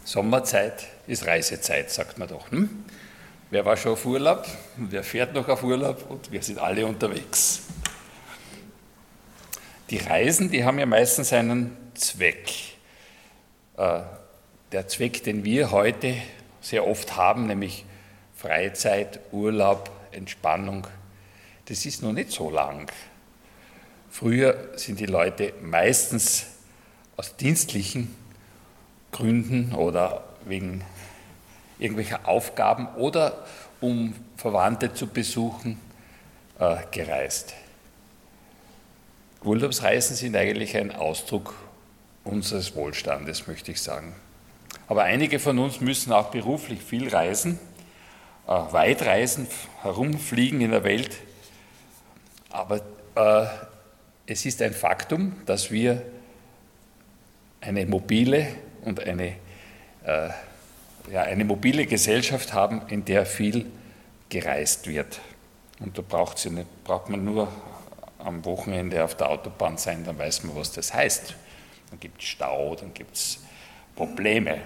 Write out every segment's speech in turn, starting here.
Sommerzeit ist Reisezeit, sagt man doch. Wer war schon auf Urlaub? Wer fährt noch auf Urlaub? Und wir sind alle unterwegs. Die Reisen, die haben ja meistens einen Zweck. Der Zweck, den wir heute sehr oft haben, nämlich Freizeit, Urlaub, Entspannung, das ist noch nicht so lang. Früher sind die Leute meistens aus dienstlichen Gründen oder wegen irgendwelcher Aufgaben oder um Verwandte zu besuchen gereist. Urlaubsreisen sind eigentlich ein Ausdruck unseres Wohlstandes, möchte ich sagen. Aber einige von uns müssen auch beruflich viel reisen, weit reisen, herumfliegen in der Welt. Aber es ist ein Faktum, dass wir eine mobile und eine mobile Gesellschaft haben, in der viel gereist wird. Und da braucht man nur am Wochenende auf der Autobahn sein, dann weiß man, was das heißt. Dann gibt es Stau, dann gibt es Probleme.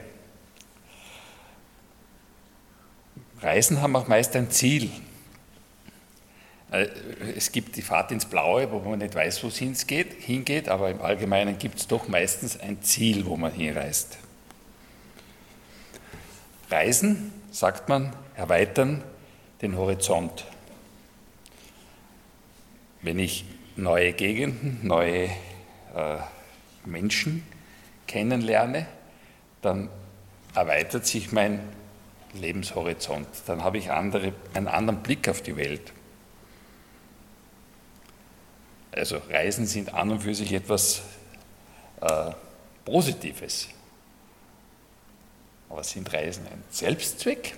Reisen haben auch meist ein Ziel. Es gibt die Fahrt ins Blaue, wo man nicht weiß, wo es hingeht, aber im Allgemeinen gibt es doch meistens ein Ziel, wo man hinreist. Reisen, sagt man, erweitern den Horizont. Wenn ich neue Gegenden, neue Menschen kennenlerne, dann erweitert sich mein Lebenshorizont. Dann habe ich einen anderen Blick auf die Welt. Also Reisen sind an und für sich etwas Positives. Aber sind Reisen ein Selbstzweck?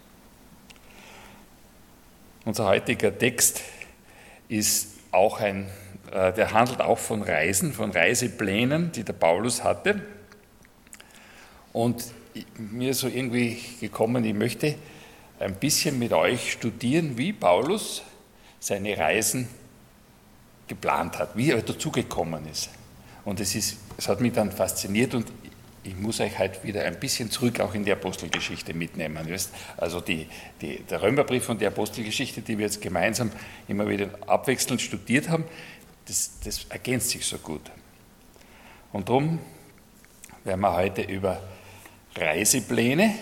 Unser heutiger Text ist auch der handelt auch von Reisen, von Reiseplänen, die der Paulus hatte. Und mir ist so irgendwie gekommen, ich möchte ein bisschen mit euch studieren, wie Paulus seine Reisen geplant hat, wie er dazugekommen ist. Und es hat mich dann fasziniert und ich muss euch halt wieder ein bisschen zurück auch in die Apostelgeschichte mitnehmen. Also der Römerbrief und die Apostelgeschichte, die wir jetzt gemeinsam immer wieder abwechselnd studiert haben, das ergänzt sich so gut. Und darum werden wir heute über Reisepläne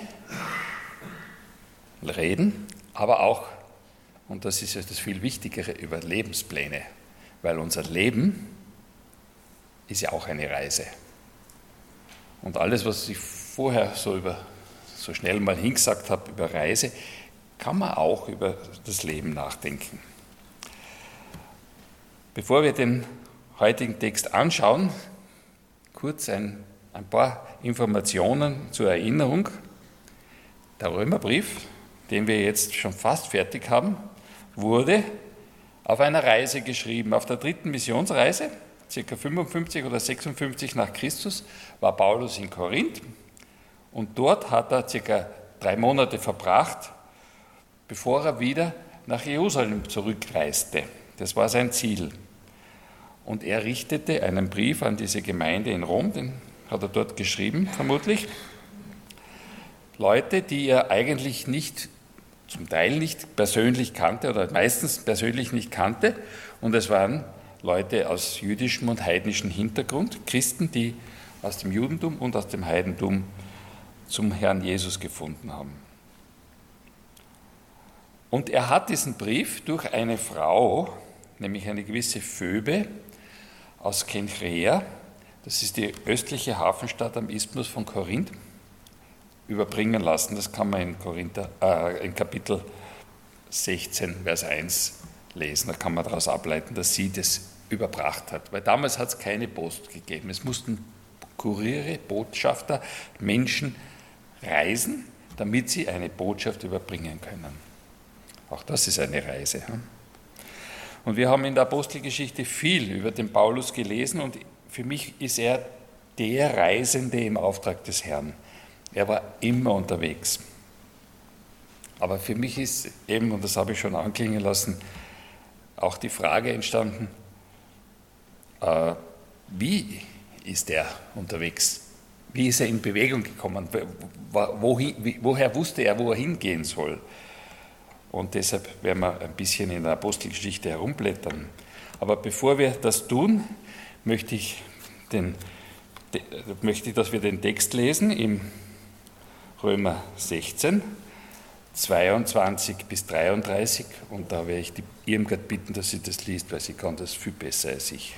reden, aber auch, und das ist ja das viel Wichtigere, über Lebenspläne, weil unser Leben ist ja auch eine Reise. Und alles, was ich vorher so schnell mal hingesagt habe über Reise, kann man auch über das Leben nachdenken. Bevor wir den heutigen Text anschauen, kurz ein paar Informationen zur Erinnerung. Der Römerbrief, den wir jetzt schon fast fertig haben, wurde auf einer Reise geschrieben, auf der 3. Missionsreise, ca. 55 oder 56 nach Christus, war Paulus in Korinth und dort hat er ca. 3 Monate verbracht, bevor er wieder nach Jerusalem zurückreiste. Das war sein Ziel. Und er richtete einen Brief an diese Gemeinde in Rom, den hat er dort geschrieben, vermutlich. Leute, die er eigentlich zum Teil nicht persönlich kannte oder meistens persönlich nicht kannte. Und es waren Leute aus jüdischem und heidnischem Hintergrund, Christen, die aus dem Judentum und aus dem Heidentum zum Herrn Jesus gefunden haben. Und er hat diesen Brief durch eine Frau, nämlich eine gewisse Phoebe aus Kenchrea, das ist die östliche Hafenstadt am Isthmus von Korinth, überbringen lassen. Das kann man in Kapitel 16, Vers 1 lesen. Da kann man daraus ableiten, dass sie das überbracht hat. Weil damals hat es keine Post gegeben. Es mussten Kuriere, Botschafter, Menschen reisen, damit sie eine Botschaft überbringen können. Auch das ist eine Reise. Und wir haben in der Apostelgeschichte viel über den Paulus gelesen und für mich ist er der Reisende im Auftrag des Herrn. Er war immer unterwegs. Aber für mich ist eben, und das habe ich schon anklingen lassen, auch die Frage entstanden, wie ist er unterwegs? wie ist er in Bewegung gekommen? Woher wusste er, wo er hingehen soll? Und deshalb werden wir ein bisschen in der Apostelgeschichte herumblättern. Aber bevor wir das tun, möchte ich, dass wir den Text lesen im Römer 16, 22 bis 33. Und da werde ich die Irmgard bitten, dass sie das liest, weil sie kann das viel besser als ich.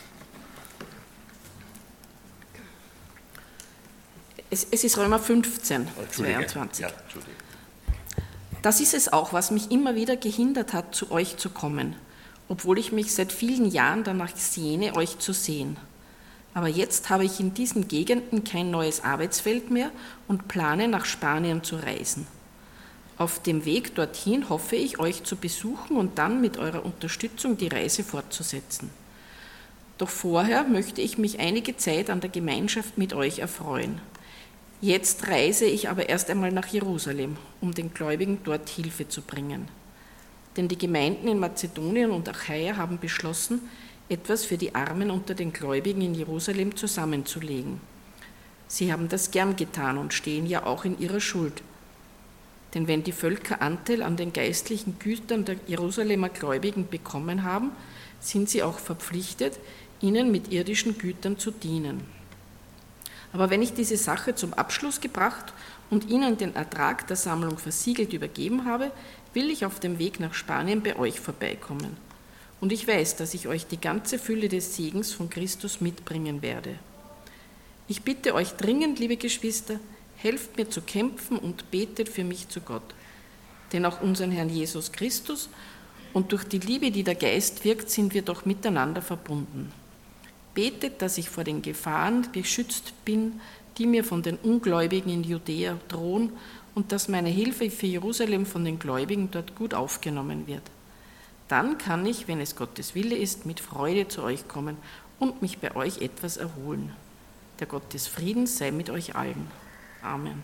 Es ist Römer 15, 22. Ja, Entschuldige. Das ist es auch, was mich immer wieder gehindert hat, zu euch zu kommen, obwohl ich mich seit vielen Jahren danach sehne, euch zu sehen. Aber jetzt habe ich in diesen Gegenden kein neues Arbeitsfeld mehr und plane, nach Spanien zu reisen. Auf dem Weg dorthin hoffe ich, euch zu besuchen und dann mit eurer Unterstützung die Reise fortzusetzen. Doch vorher möchte ich mich einige Zeit an der Gemeinschaft mit euch erfreuen. Jetzt reise ich aber erst einmal nach Jerusalem, um den Gläubigen dort Hilfe zu bringen. Denn die Gemeinden in Mazedonien und Achaia haben beschlossen, etwas für die Armen unter den Gläubigen in Jerusalem zusammenzulegen. Sie haben das gern getan und stehen ja auch in ihrer Schuld. Denn wenn die Völker Anteil an den geistlichen Gütern der Jerusalemer Gläubigen bekommen haben, sind sie auch verpflichtet, ihnen mit irdischen Gütern zu dienen. Aber wenn ich diese Sache zum Abschluss gebracht und ihnen den Ertrag der Sammlung versiegelt übergeben habe, will ich auf dem Weg nach Spanien bei euch vorbeikommen. Und ich weiß, dass ich euch die ganze Fülle des Segens von Christus mitbringen werde. Ich bitte euch dringend, liebe Geschwister, helft mir zu kämpfen und betet für mich zu Gott. Denn auch unseren Herrn Jesus Christus und durch die Liebe, die der Geist wirkt, sind wir doch miteinander verbunden. Betet, dass ich vor den Gefahren geschützt bin, die mir von den Ungläubigen in Judäa drohen und dass meine Hilfe für Jerusalem von den Gläubigen dort gut aufgenommen wird. Dann kann ich, wenn es Gottes Wille ist, mit Freude zu euch kommen und mich bei euch etwas erholen. Der Gott des Friedens sei mit euch allen. Amen.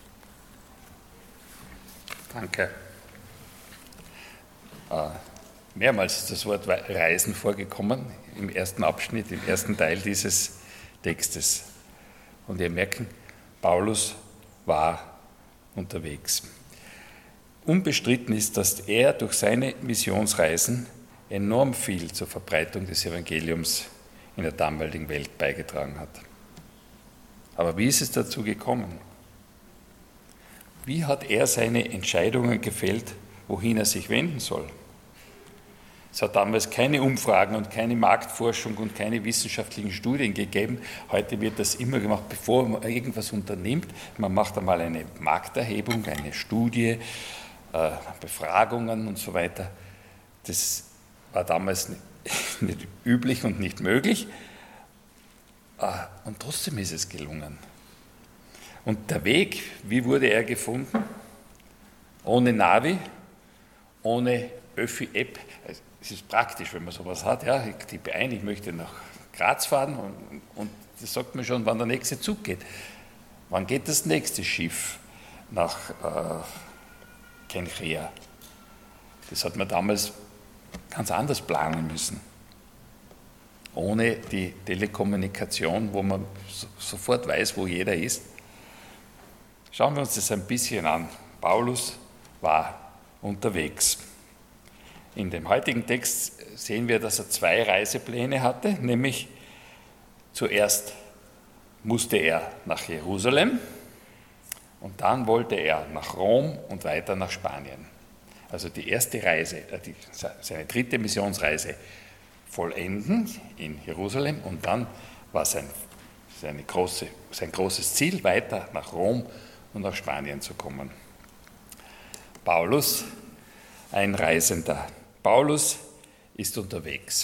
Danke. Mehrmals ist das Wort Reisen vorgekommen im ersten Abschnitt, im ersten Teil dieses Textes. Und wir merken, Paulus war unterwegs. Unbestritten ist, dass er durch seine Missionsreisen enorm viel zur Verbreitung des Evangeliums in der damaligen Welt beigetragen hat. Aber wie ist es dazu gekommen? Wie hat er seine Entscheidungen gefällt, wohin er sich wenden soll? Es hat damals keine Umfragen und keine Marktforschung und keine wissenschaftlichen Studien gegeben. Heute wird das immer gemacht, bevor man irgendwas unternimmt. Man macht einmal eine Markterhebung, eine Studie, Befragungen und so weiter. Das war damals nicht üblich und nicht möglich. Und trotzdem ist es gelungen. Und der Weg, wie wurde er gefunden? Ohne Navi, ohne Öffi-App. Es ist praktisch, wenn man sowas hat. Ja, ich tippe ein, ich möchte nach Graz fahren und das sagt mir schon, wann der nächste Zug geht. Wann geht das nächste Schiff nach Kenchrea? Das hat man damals ganz anders planen müssen. Ohne die Telekommunikation, wo man sofort weiß, wo jeder ist. Schauen wir uns das ein bisschen an. Paulus war unterwegs. In dem heutigen Text sehen wir, dass er 2 Reisepläne hatte, nämlich zuerst musste er nach Jerusalem und dann wollte er nach Rom und weiter nach Spanien. Also die erste Reise, seine 3. Missionsreise vollenden in Jerusalem und dann war sein großes Ziel, weiter nach Rom und nach Spanien zu kommen. Paulus, ein Reisender. Paulus ist unterwegs.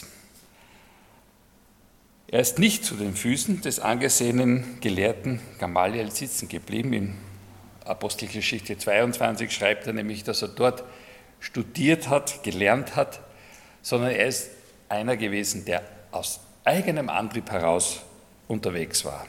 Er ist nicht zu den Füßen des angesehenen Gelehrten Gamaliel sitzen geblieben. In Apostelgeschichte 22 schreibt er nämlich, dass er dort studiert hat, gelernt hat, sondern er ist einer gewesen, der aus eigenem Antrieb heraus unterwegs war.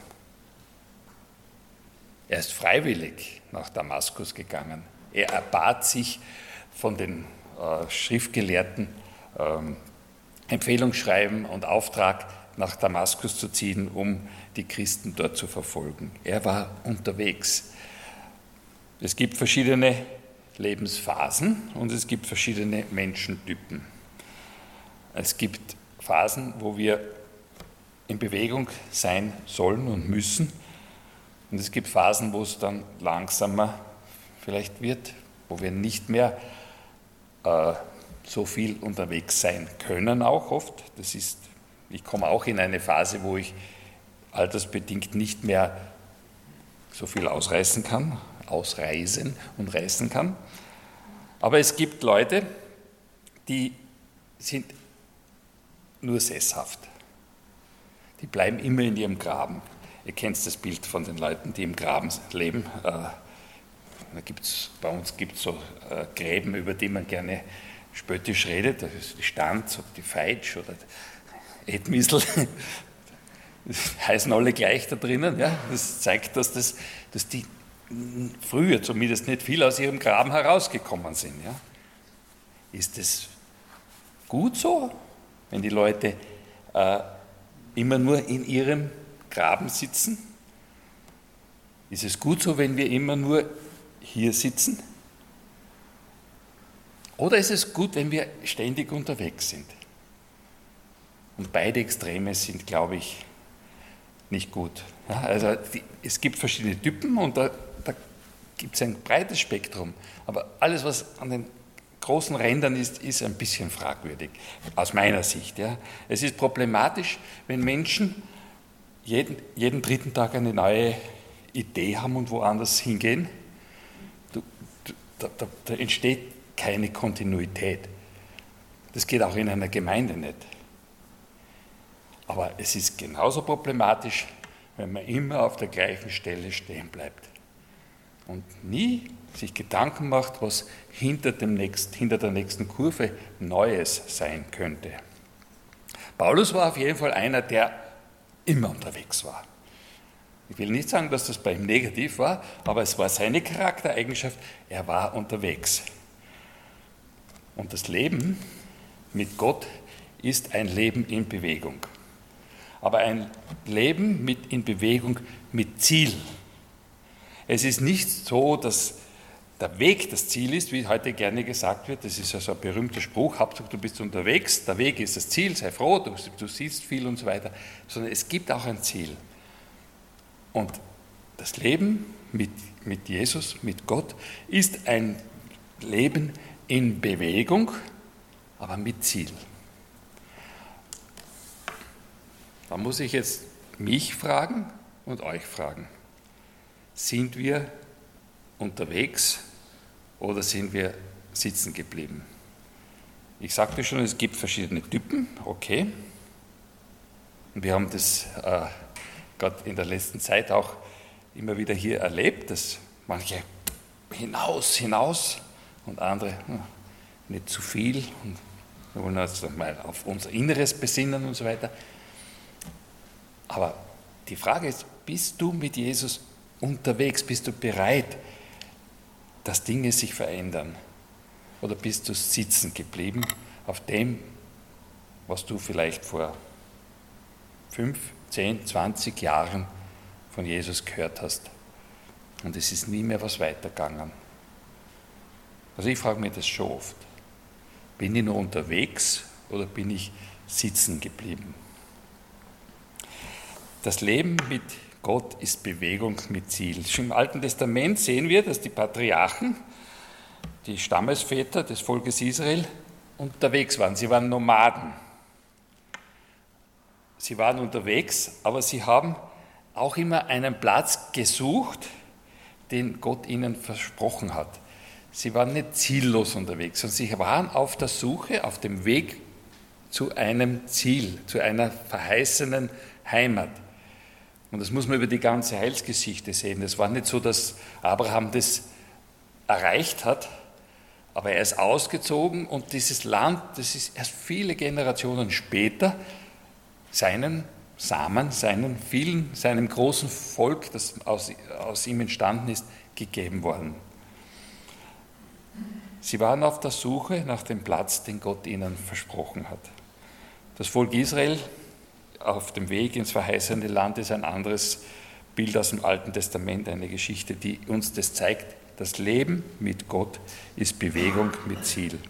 Er ist freiwillig nach Damaskus gegangen. Er erbat sich von den Schriftgelehrten Empfehlungsschreiben und Auftrag, nach Damaskus zu ziehen, um die Christen dort zu verfolgen. Er war unterwegs. Es gibt verschiedene Lebensphasen und es gibt verschiedene Menschentypen. Es gibt Phasen, wo wir in Bewegung sein sollen und müssen. Und es gibt Phasen, wo es dann langsamer vielleicht wird, wo wir nicht mehr so viel unterwegs sein können, auch oft. Ich komme auch in eine Phase, wo ich altersbedingt nicht mehr so viel ausreisen und reisen kann. Aber es gibt Leute, die sind nur sesshaft. Die bleiben immer in ihrem Graben. Ihr kennt das Bild von den Leuten, die im Graben leben. Bei uns gibt es so Gräben, über die man gerne spöttisch redet. Das ist die Stanz oder die Feitsch oder Edmisl. Das heißen alle gleich da drinnen. Ja? Das zeigt, dass die früher zumindest nicht viel aus ihrem Graben herausgekommen sind. Ja? Ist es gut so, wenn die Leute immer nur in ihrem Graben sitzen? Ist es gut so, wenn wir immer nur hier sitzen? Oder ist es gut, wenn wir ständig unterwegs sind? Und beide Extreme sind, glaube ich, nicht gut. Ja, also es gibt verschiedene Typen und da gibt es ein breites Spektrum. Aber alles, was an den großen Rändern ist ein bisschen fragwürdig, aus meiner Sicht. Ja. Es ist problematisch, wenn Menschen jeden dritten Tag eine neue Idee haben und woanders hingehen. Da entsteht keine Kontinuität. Das geht auch in einer Gemeinde nicht. Aber es ist genauso problematisch, wenn man immer auf der gleichen Stelle stehen bleibt und nie sich Gedanken macht, was hinter der nächsten Kurve Neues sein könnte. Paulus war auf jeden Fall einer, der immer unterwegs war. Ich will nicht sagen, dass das bei ihm negativ war, aber es war seine Charaktereigenschaft, er war unterwegs. Und das Leben mit Gott ist ein Leben in Bewegung. Aber ein Leben in Bewegung mit Ziel. Es ist nicht so, dass der Weg das Ziel ist, wie heute gerne gesagt wird. Das ist ja so ein berühmter Spruch, Hauptsache du bist unterwegs, der Weg ist das Ziel, sei froh, du siehst viel und so weiter. Sondern es gibt auch ein Ziel. Und das Leben mit Jesus, mit Gott, ist ein Leben in Bewegung, aber mit Ziel. Da muss ich jetzt mich fragen und euch fragen. Sind wir unterwegs oder sind wir sitzen geblieben? Ich sagte schon, es gibt verschiedene Typen, okay. Und wir haben das gerade in der letzten Zeit auch immer wieder hier erlebt, dass manche hinaus und andere nicht zu viel und wir wollen uns mal auf unser Inneres besinnen und so weiter. Aber die Frage ist, bist du mit Jesus unterwegs? Bist du bereit, dass Dinge sich verändern? Oder bist du sitzen geblieben auf dem, was du vielleicht vor 5, 10, 20 Jahren von Jesus gehört hast? Und es ist nie mehr was weitergegangen. Also ich frage mich das schon oft. Bin ich noch unterwegs oder bin ich sitzen geblieben? Das Leben mit Gott ist Bewegung mit Ziel. Schon im Alten Testament sehen wir, dass die Patriarchen, die Stammesväter des Volkes Israel, unterwegs waren. Sie waren Nomaden. Sie waren unterwegs, aber sie haben auch immer einen Platz gesucht, den Gott ihnen versprochen hat. Sie waren nicht ziellos unterwegs, sondern sie waren auf der Suche, auf dem Weg zu einem Ziel, zu einer verheißenen Heimat. Und das muss man über die ganze Heilsgeschichte sehen. Es war nicht so, dass Abraham das erreicht hat, aber er ist ausgezogen und dieses Land, das ist erst viele Generationen später, seinen Samen, seinem großen Volk, das aus ihm entstanden ist, gegeben worden. Sie waren auf der Suche nach dem Platz, den Gott ihnen versprochen hat. Das Volk Israel auf dem Weg ins verheißene Land ist ein anderes Bild aus dem Alten Testament, eine Geschichte, die uns das zeigt. Das Leben mit Gott ist Bewegung mit Ziel.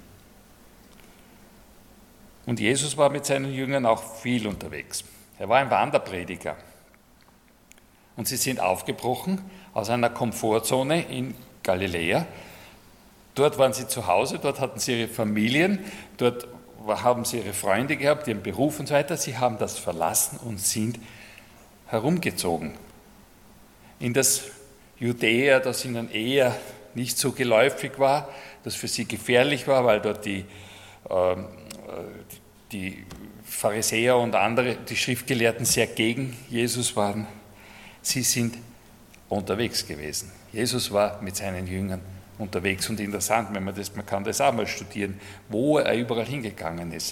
Und Jesus war mit seinen Jüngern auch viel unterwegs. Er war ein Wanderprediger. Und sie sind aufgebrochen aus einer Komfortzone in Galiläa. Dort waren sie zu Hause, dort hatten sie ihre Familien, dort haben sie ihre Freunde gehabt, ihren Beruf und so weiter. Sie haben das verlassen und sind herumgezogen. In das Judäa, das ihnen eher nicht so geläufig war, das für sie gefährlich war, weil dort die Pharisäer und andere, die Schriftgelehrten, sehr gegen Jesus waren. Sie sind unterwegs gewesen. Jesus war mit seinen Jüngern unterwegs und interessant, man kann das auch mal studieren, wo er überall hingegangen ist.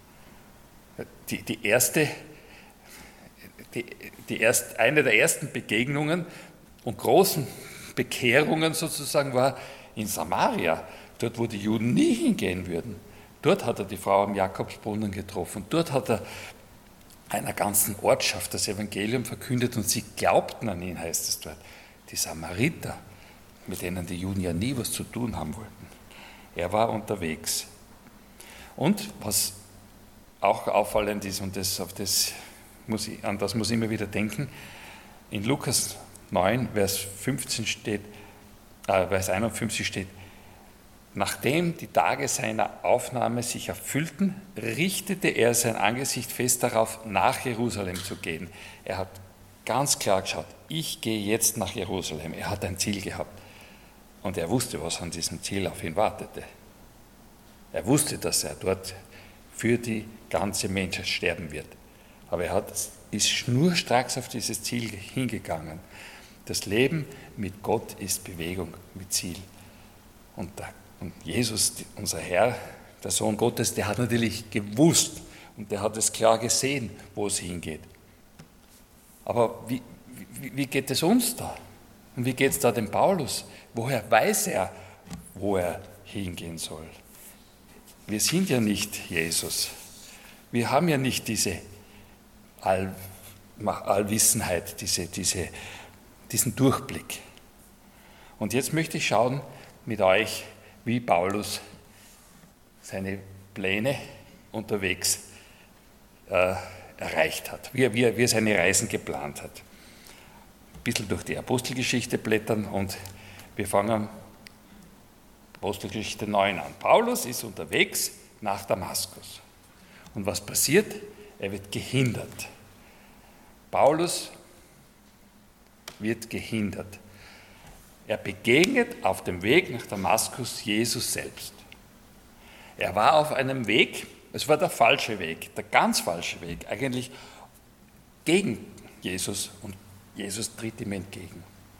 Eine der ersten Begegnungen und großen Bekehrungen sozusagen war in Samaria, dort wo die Juden nie hingehen würden. Dort hat er die Frau am Jakobsbrunnen getroffen. Dort hat er einer ganzen Ortschaft das Evangelium verkündet und sie glaubten an ihn, heißt es dort. Die Samariter, mit denen die Juden ja nie was zu tun haben wollten. Er war unterwegs. Und was auch auffallend ist, und an das muss ich immer wieder denken, in Lukas 9, Vers 51 steht, nachdem die Tage seiner Aufnahme sich erfüllten, richtete er sein Angesicht fest darauf, nach Jerusalem zu gehen. Er hat ganz klar geschaut, ich gehe jetzt nach Jerusalem. Er hat ein Ziel gehabt. Und er wusste, was an diesem Ziel auf ihn wartete. Er wusste, dass er dort für die ganze Menschheit sterben wird. Aber ist schnurstracks auf dieses Ziel hingegangen. Das Leben mit Gott ist Bewegung mit Ziel. Und Jesus, unser Herr, der Sohn Gottes, der hat natürlich gewusst und der hat es klar gesehen, wo es hingeht. Aber wie geht es uns da? Und wie geht es da dem Paulus? Woher weiß er, wo er hingehen soll? Wir sind ja nicht Jesus. Wir haben ja nicht diese Allwissenheit, diesen Durchblick. Und jetzt möchte ich schauen mit euch, wie Paulus seine Pläne unterwegs erreicht hat, wie er seine Reisen geplant hat. Ein bisschen durch die Apostelgeschichte blättern und wir fangen Apostelgeschichte 9 an. Paulus ist unterwegs nach Damaskus. Und was passiert? Er wird gehindert. Paulus wird gehindert. Er begegnet auf dem Weg nach Damaskus Jesus selbst. Er war auf einem Weg, es war der falsche Weg, der ganz falsche Weg, eigentlich gegen Jesus und Jesus tritt ihm entgegen.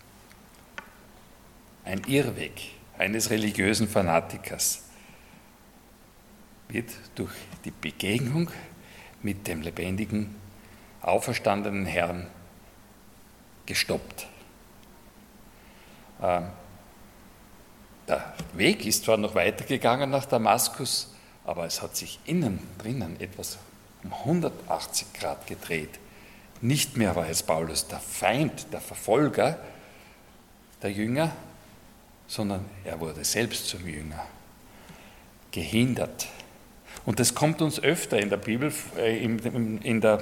Ein Irrweg eines religiösen Fanatikers wird durch die Begegnung mit dem lebendigen, auferstandenen Herrn gestoppt. Der Weg ist zwar noch weitergegangen nach Damaskus, aber es hat sich innen drinnen etwas um 180 Grad gedreht. Nicht mehr war jetzt Paulus der Feind, der Verfolger der Jünger, sondern er wurde selbst zum Jünger, gehindert. Und das kommt uns öfter in der Bibel, in der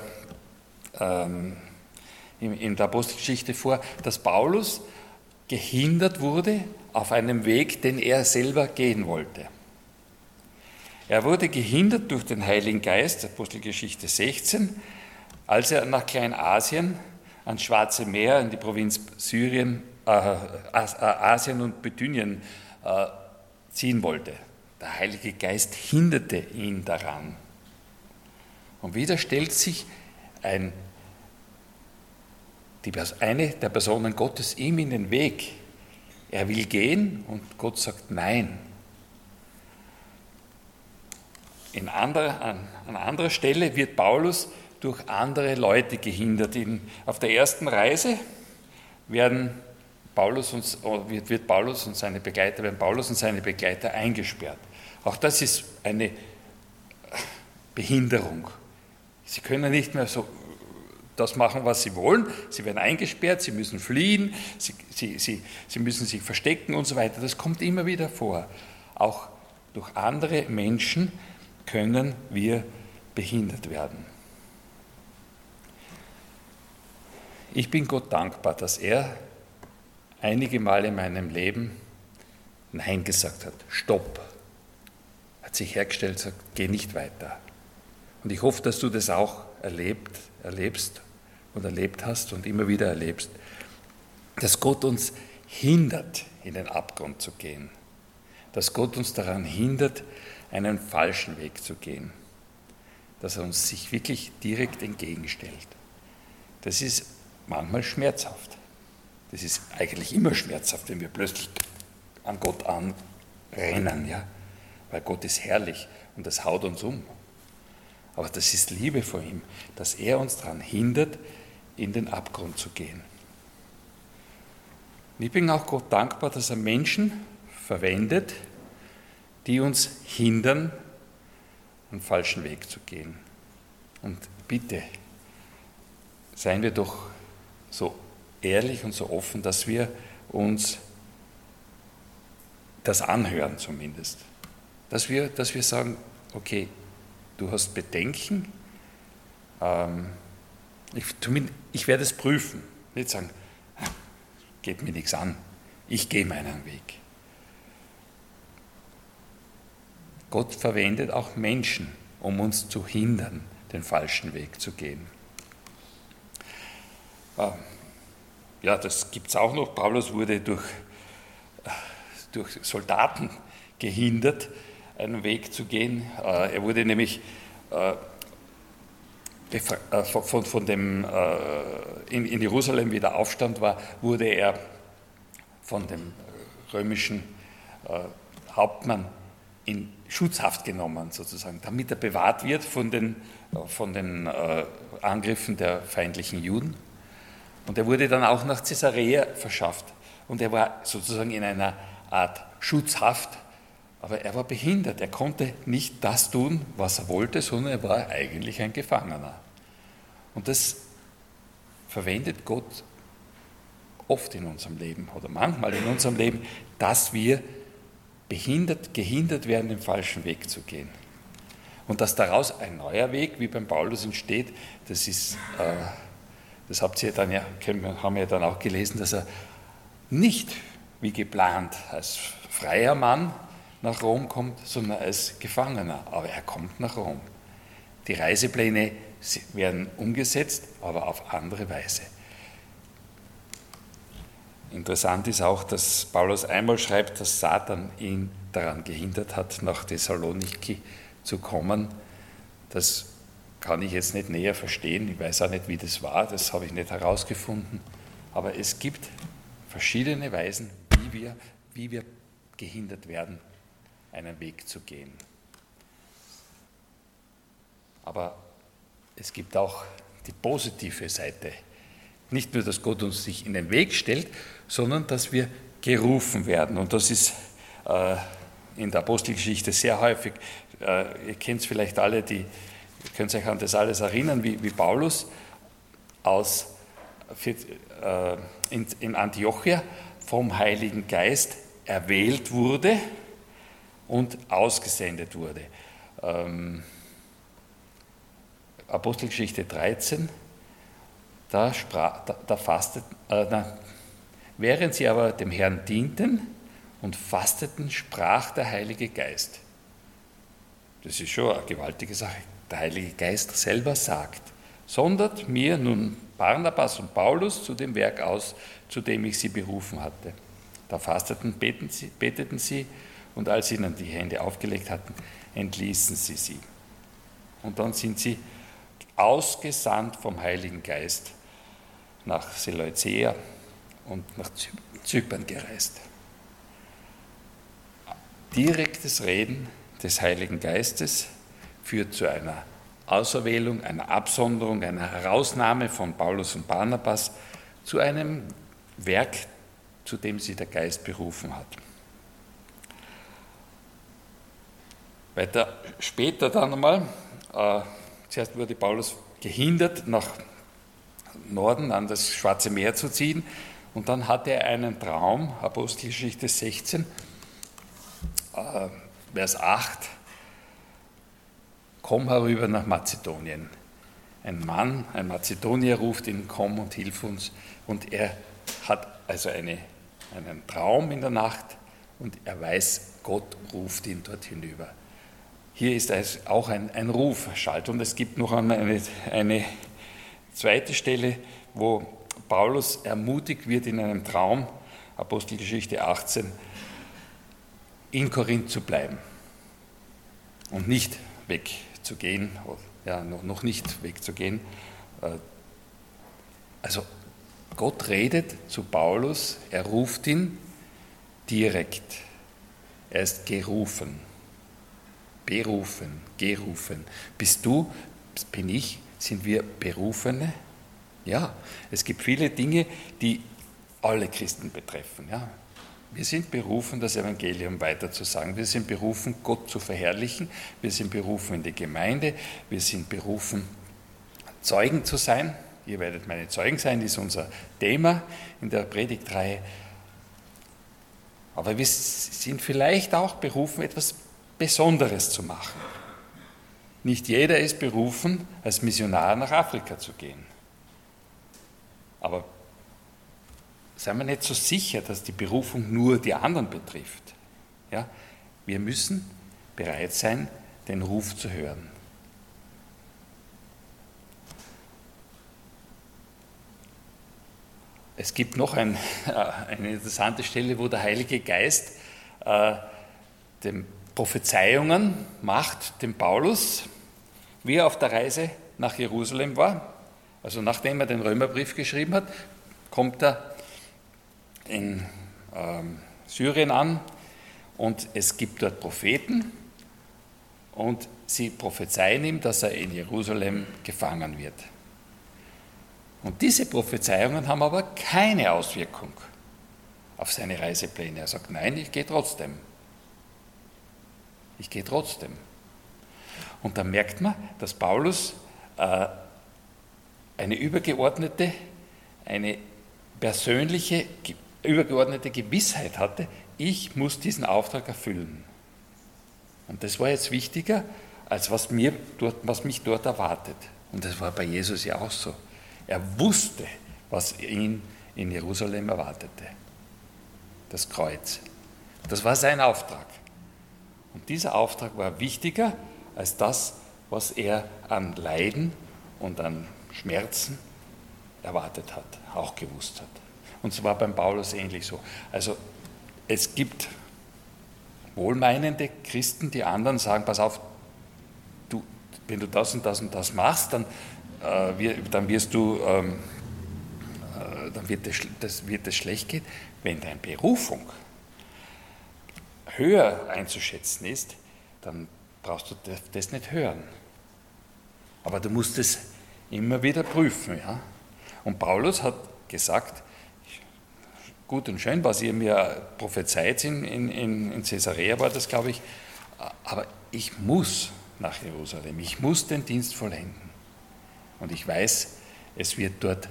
Apostelgeschichte vor, dass Paulus gehindert wurde auf einem Weg, den er selber gehen wollte. Er wurde gehindert durch den Heiligen Geist, Apostelgeschichte 16, als er nach Kleinasien, ans Schwarze Meer, in die Provinz Syrien, Asien und Bithynien ziehen wollte. Der Heilige Geist hinderte ihn daran. Und wieder stellt sich eine der Personen Gottes ihm in den Weg. Er will gehen und Gott sagt Nein. An anderer Stelle wird Paulus durch andere Leute gehindert. Auf der ersten Reise werden Paulus und seine Begleiter eingesperrt. Auch das ist eine Behinderung. Sie können nicht mehr so das machen, was sie wollen. Sie werden eingesperrt, sie müssen fliehen, sie müssen sich verstecken und so weiter. Das kommt immer wieder vor. Auch durch andere Menschen können wir behindert werden. Ich bin Gott dankbar, dass er einige Mal in meinem Leben Nein gesagt hat. Stopp. Hat sich hergestellt und gesagt, geh nicht weiter. Und ich hoffe, dass du das auch erlebst und erlebt hast und immer wieder erlebst, dass Gott uns hindert, in den Abgrund zu gehen. Dass Gott uns daran hindert, einen falschen Weg zu gehen. Dass er uns sich wirklich direkt entgegenstellt. Das ist manchmal schmerzhaft. Das ist eigentlich immer schmerzhaft, wenn wir plötzlich an Gott anrennen, ja? Weil Gott ist herrlich und das haut uns um. Aber das ist Liebe vor ihm, dass er uns daran hindert, in den Abgrund zu gehen. Und ich bin auch Gott dankbar, dass er Menschen verwendet, die uns hindern, einen falschen Weg zu gehen. Und bitte, seien wir doch so ehrlich und so offen, dass wir uns das anhören zumindest. Dass wir sagen, okay, du hast Bedenken, ich werde es prüfen. Nicht sagen, geht mir nichts an, ich gehe meinen Weg. Gott verwendet auch Menschen, um uns zu hindern, den falschen Weg zu gehen. Ja, das gibt es auch noch. Paulus wurde durch Soldaten gehindert, einen Weg zu gehen. Er wurde nämlich von dem in Jerusalem, wie der Aufstand war, wurde er von dem römischen Hauptmann in Schutzhaft genommen, sozusagen, damit er bewahrt wird von den Angriffen der feindlichen Juden. Und er wurde dann auch nach Caesarea verschafft. Und er war sozusagen in einer Art Schutzhaft, aber er war behindert. Er konnte nicht das tun, was er wollte, sondern er war eigentlich ein Gefangener. Und das verwendet Gott oft in unserem Leben oder manchmal in unserem Leben, dass wir gehindert werden, den falschen Weg zu gehen. Und dass daraus ein neuer Weg, wie beim Paulus entsteht, das habt ihr dann haben wir dann auch gelesen, dass er nicht wie geplant als freier Mann nach Rom kommt, sondern als Gefangener. Aber er kommt nach Rom. Die Reisepläne werden umgesetzt, aber auf andere Weise. Interessant ist auch, dass Paulus einmal schreibt, dass Satan ihn daran gehindert hat, nach Thessaloniki zu kommen. Das kann ich jetzt nicht näher verstehen. Ich weiß auch nicht, wie das war. Das habe ich nicht herausgefunden. Aber es gibt verschiedene Weisen, wie wir gehindert werden, einen Weg zu gehen. Aber es gibt auch die positive Seite. Nicht nur, dass Gott uns sich in den Weg stellt, sondern dass wir gerufen werden. Und das ist in der Apostelgeschichte sehr häufig. Ihr kennt es vielleicht alle, ihr könnt euch an das alles erinnern, wie Paulus in Antiochia vom Heiligen Geist erwählt wurde und ausgesendet wurde. Apostelgeschichte 13, während sie aber dem Herrn dienten und fasteten, sprach der Heilige Geist. Das ist schon eine gewaltige Sache. Der Heilige Geist selber sagt, sondert mir nun Barnabas und Paulus zu dem Werk aus, zu dem ich sie berufen hatte. Da fasteten, beteten sie, und als sie ihnen die Hände aufgelegt hatten, entließen sie sie. Und dann sind sie ausgesandt vom Heiligen Geist nach Seleucia und nach Zypern gereist. Direktes Reden des Heiligen Geistes führt zu einer Auserwählung, einer Absonderung, einer Herausnahme von Paulus und Barnabas zu einem Werk, zu dem sie der Geist berufen hat. Weiter später dann einmal, zuerst wurde Paulus gehindert, nach Norden, an das Schwarze Meer zu ziehen. Und dann hatte er einen Traum, Apostelgeschichte 16, Vers 8, komm herüber nach Mazedonien. Ein Mann, ein Mazedonier ruft ihn, komm und hilf uns. Und er hat also einen Traum in der Nacht und er weiß, Gott ruft ihn dort hinüber. Hier ist also auch ein Ruf erschallt. Und es gibt noch eine zweite Stelle, wo Paulus ermutigt wird in einem Traum, Apostelgeschichte 18, in Korinth zu bleiben und nicht wegzugehen, ja, noch nicht wegzugehen. Also Gott redet zu Paulus, er ruft ihn direkt. Er ist gerufen. Gerufen. Bist du, bin ich, sind wir Berufene? Ja, es gibt viele Dinge, die alle Christen betreffen. Ja. Wir sind berufen, das Evangelium weiterzusagen. Wir sind berufen, Gott zu verherrlichen. Wir sind berufen in die Gemeinde. Wir sind berufen, Zeugen zu sein. Ihr werdet meine Zeugen sein, ist unser Thema in der Predigtreihe. Aber wir sind vielleicht auch berufen, etwas Besonderes zu machen. Nicht jeder ist berufen, als Missionar nach Afrika zu gehen. Aber seien wir nicht so sicher, dass die Berufung nur die anderen betrifft. Ja? Wir müssen bereit sein, den Ruf zu hören. Es gibt noch eine interessante Stelle, wo der Heilige Geist dem Prophezeiungen macht, dem Paulus, wie er auf der Reise nach Jerusalem war. Also nachdem er den Römerbrief geschrieben hat, kommt er in Syrien an und es gibt dort Propheten und sie prophezeien ihm, dass er in Jerusalem gefangen wird. Und diese Prophezeiungen haben aber keine Auswirkung auf seine Reisepläne. Er sagt, nein, ich gehe trotzdem. Und da merkt man, dass Paulus eine übergeordnete Gewissheit hatte, ich muss diesen Auftrag erfüllen. Und das war jetzt wichtiger, als was mich dort erwartet. Und das war bei Jesus ja auch so. Er wusste, was ihn in Jerusalem erwartete. Das Kreuz. Das war sein Auftrag. Und dieser Auftrag war wichtiger als das, was er an Leiden und an Schmerzen erwartet hat, auch gewusst hat. Und es war beim Paulus ähnlich so. Also es gibt wohlmeinende Christen, die anderen sagen, pass auf, wenn du das und das und das machst, dann wird es schlecht gehen. Wenn deine Berufung höher einzuschätzen ist, dann brauchst du das nicht hören. Aber du musst es immer wieder prüfen. Ja? Und Paulus hat gesagt, gut und schön, was ihr mir prophezeit in Caesarea war das, glaube ich, aber ich muss nach Jerusalem, ich muss den Dienst vollenden. Und ich weiß, es wird dort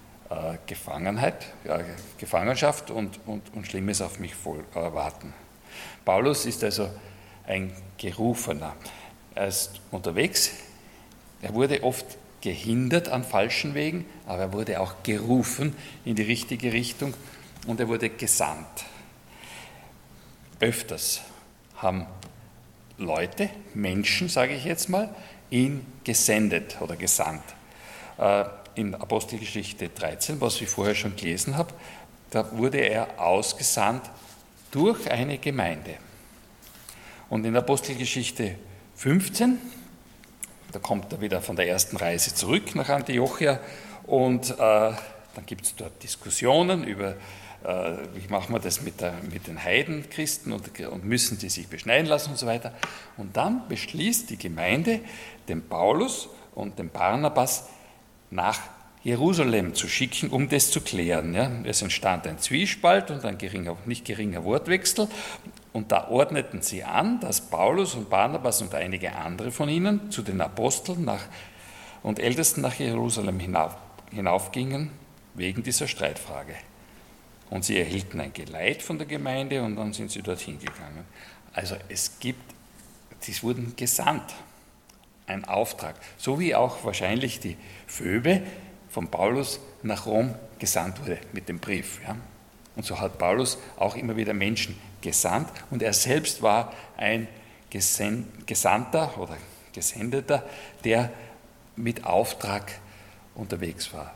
Gefangenschaft und Schlimmes auf mich warten. Paulus ist also ein Gerufener. Er ist unterwegs, er wurde oft gehindert an falschen Wegen, aber er wurde auch gerufen in die richtige Richtung und er wurde gesandt. Öfters haben Leute, Menschen, sage ich jetzt mal, ihn gesendet oder gesandt. In Apostelgeschichte 13, was ich vorher schon gelesen habe, da wurde er ausgesandt durch eine Gemeinde. Und in Apostelgeschichte 15, da kommt er wieder von der ersten Reise zurück nach Antiochia und dann gibt es dort Diskussionen über, wie machen wir das mit den Heidenchristen und müssen die sich beschneiden lassen und so weiter. Und dann beschließt die Gemeinde, den Paulus und den Barnabas nach Jerusalem zu schicken, um das zu klären. Ja. Es entstand ein Zwiespalt und ein nicht geringer Wortwechsel. Und da ordneten sie an, dass Paulus und Barnabas und einige andere von ihnen zu den Aposteln und Ältesten nach Jerusalem hinaufgingen wegen dieser Streitfrage. Und sie erhielten ein Geleit von der Gemeinde und dann sind sie dorthin gegangen. Also sie wurden gesandt, ein Auftrag, so wie auch wahrscheinlich die Phoebe von Paulus nach Rom gesandt wurde mit dem Brief. Ja. Und so hat Paulus auch immer wieder Menschen gesandt und er selbst war ein Gesandter oder Gesendeter, der mit Auftrag unterwegs war.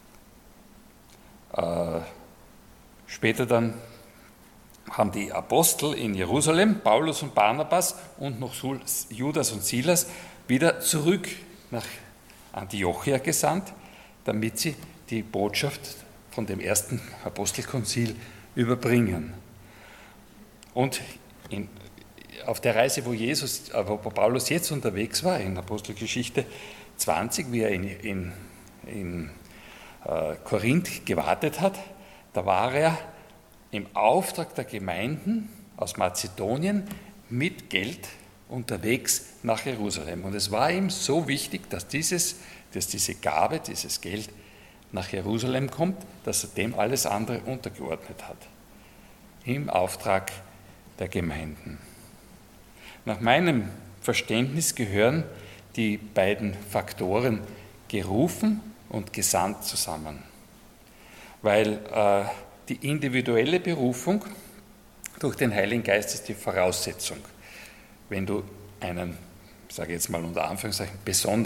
Später dann haben die Apostel in Jerusalem, Paulus und Barnabas und noch Judas und Silas, wieder zurück nach Antiochia gesandt, damit sie die Botschaft von dem ersten Apostelkonzil überbringen. Und auf der Reise, wo Paulus jetzt unterwegs war, in Apostelgeschichte 20, wie er in Korinth gewartet hat, da war er im Auftrag der Gemeinden aus Mazedonien mit Geld unterwegs nach Jerusalem. Und es war ihm so wichtig, dass diese Gabe, dieses Geld nach Jerusalem kommt, dass er dem alles andere untergeordnet hat. Im Auftrag der Gemeinden. Nach meinem Verständnis gehören die beiden Faktoren gerufen und gesandt zusammen. Weil die individuelle Berufung durch den Heiligen Geist ist die Voraussetzung. Wenn du einen, sage ich jetzt mal unter Anführungszeichen,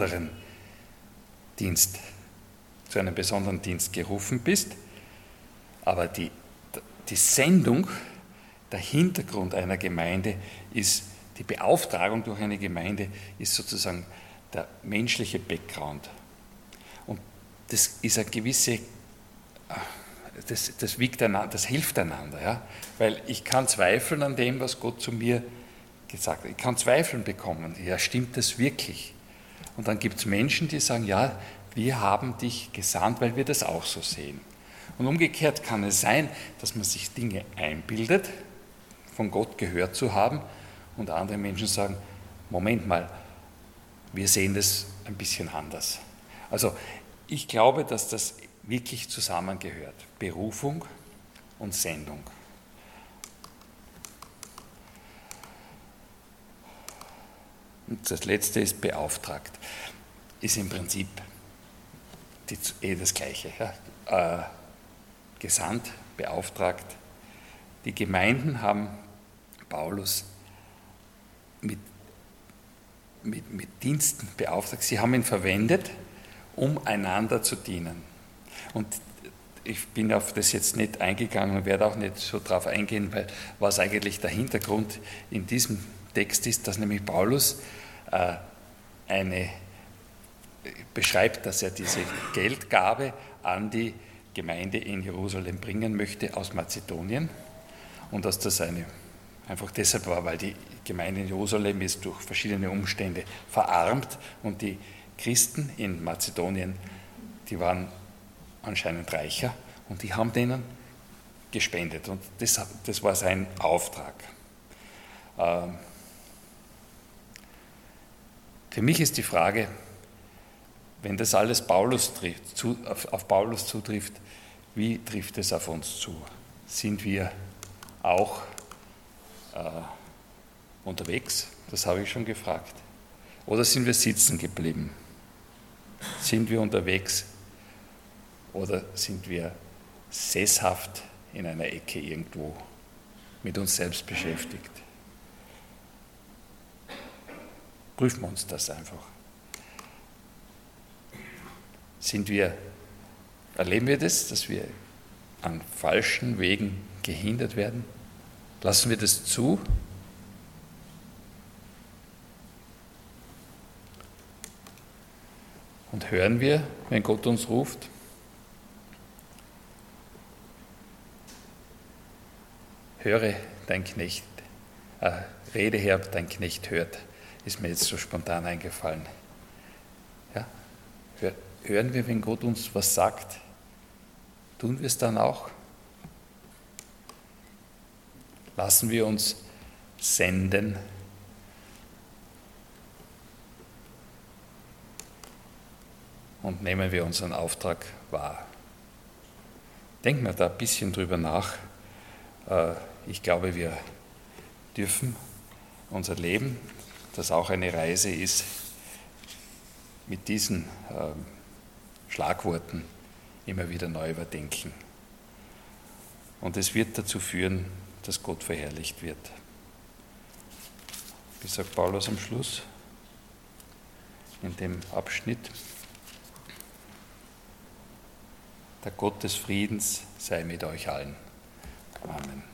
zu einem besonderen Dienst gerufen bist, aber die Sendung, der Hintergrund einer Gemeinde ist, die Beauftragung durch eine Gemeinde ist sozusagen der menschliche Background. Und das ist eine gewisse, das wiegt einander, das hilft einander, ja? Weil ich kann zweifeln an dem, was Gott zu mir gesagt hat. Ich kann Zweifeln bekommen, ja, stimmt das wirklich? Und dann gibt es Menschen, die sagen, ja, wir haben dich gesandt, weil wir das auch so sehen. Und umgekehrt kann es sein, dass man sich Dinge einbildet, von Gott gehört zu haben, und andere Menschen sagen, Moment mal, wir sehen das ein bisschen anders. Also ich glaube, dass das wirklich zusammengehört, Berufung und Sendung. Und das letzte ist beauftragt, ist im Prinzip das Gleiche. Ja? Gesandt, beauftragt. Die Gemeinden haben Paulus mit Diensten beauftragt. Sie haben ihn verwendet, um einander zu dienen. Und ich bin auf das jetzt nicht eingegangen und werde auch nicht so drauf eingehen, weil was eigentlich der Hintergrund in diesem Text ist, dass nämlich Paulus beschreibt, dass er diese Geldgabe an die Gemeinde in Jerusalem bringen möchte aus Mazedonien und dass das einfach deshalb war, weil die Gemeinde in Jerusalem ist durch verschiedene Umstände verarmt und die Christen in Mazedonien, die waren anscheinend reicher und die haben denen gespendet und das war sein Auftrag. Für mich ist die Frage, wenn das alles auf Paulus zutrifft, wie trifft es auf uns zu? Sind wir auch unterwegs? Das habe ich schon gefragt. Oder sind wir sitzen geblieben? Sind wir unterwegs oder sind wir sesshaft in einer Ecke irgendwo mit uns selbst beschäftigt? Prüfen wir uns das einfach. Erleben wir das, dass wir an falschen Wegen gehindert werden? Lassen wir das zu? Und hören wir, wenn Gott uns ruft? Höre, dein Knecht, rede her, dein Knecht hört, ist mir jetzt so spontan eingefallen. Ja? Hören wir, wenn Gott uns was sagt? Tun wir es dann auch? Lassen wir uns senden? und nehmen wir unseren Auftrag wahr. Denken wir da ein bisschen drüber nach. Ich glaube, wir dürfen unser Leben, das auch eine Reise ist, mit diesen Schlagworten immer wieder neu überdenken. Und es wird dazu führen, dass Gott verherrlicht wird. Wie sagt Paulus am Schluss in dem Abschnitt? Der Gott des Friedens sei mit euch allen. Amen.